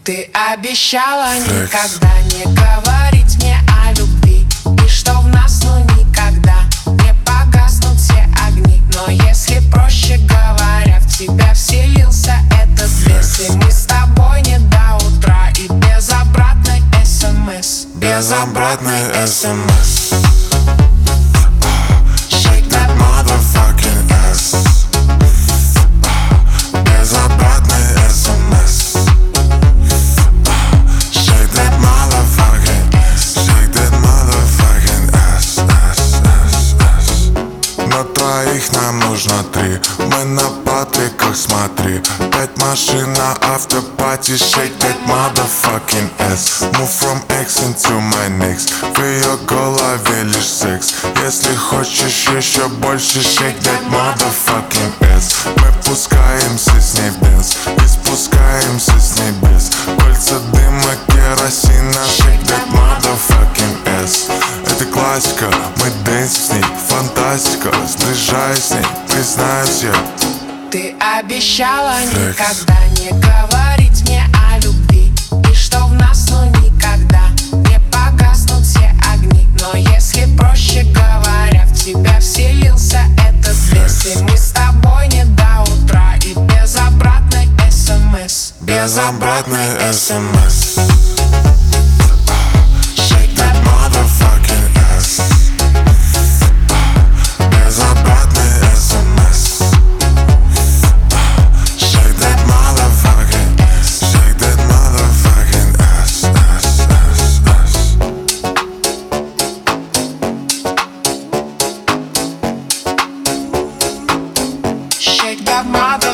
Ты обещала никогда не говорить мне о любви, и что в нас, ну никогда не погаснут все огни. Но если проще говоря, в тебя вселился этот лес, и мы с тобой не до утра, и без обратной СМС. Без обратной СМС. Shake that motherfucking ass. Без обратной СМС. Shake that motherfucking ass. Shake that motherfucking ass, ass, ass, ass. На троих нам нужно 3. Мы на Патриках, смотри. 5 машин на автопати. Shake that motherfucking ass. Move from X into my next. В ее голове лишь секс. Если хочешь еще больше, shake that motherfucking ass. Мы пускаемся с ней в бенз и спускаемся с небес. Кольца дыма, керосина. Shake that motherfucking ass. Это классика, мы дэнс с ней. Фантастика, сближаясь с ней, признаюсь я. Ты обещала никогда не говорить мне о любви, и что в нас, ну никогда не погаснут все огни. Но если проще говоря, в тебя вселился этот лес, и мы с тобой не до утра, и без обратной СМС. Без обратной СМС. Shake that motherfucking ass. Без обратной СМС. Shake that motherfucking ass. Shake that motherfucking ass, ass, ass, ass. Shake that mother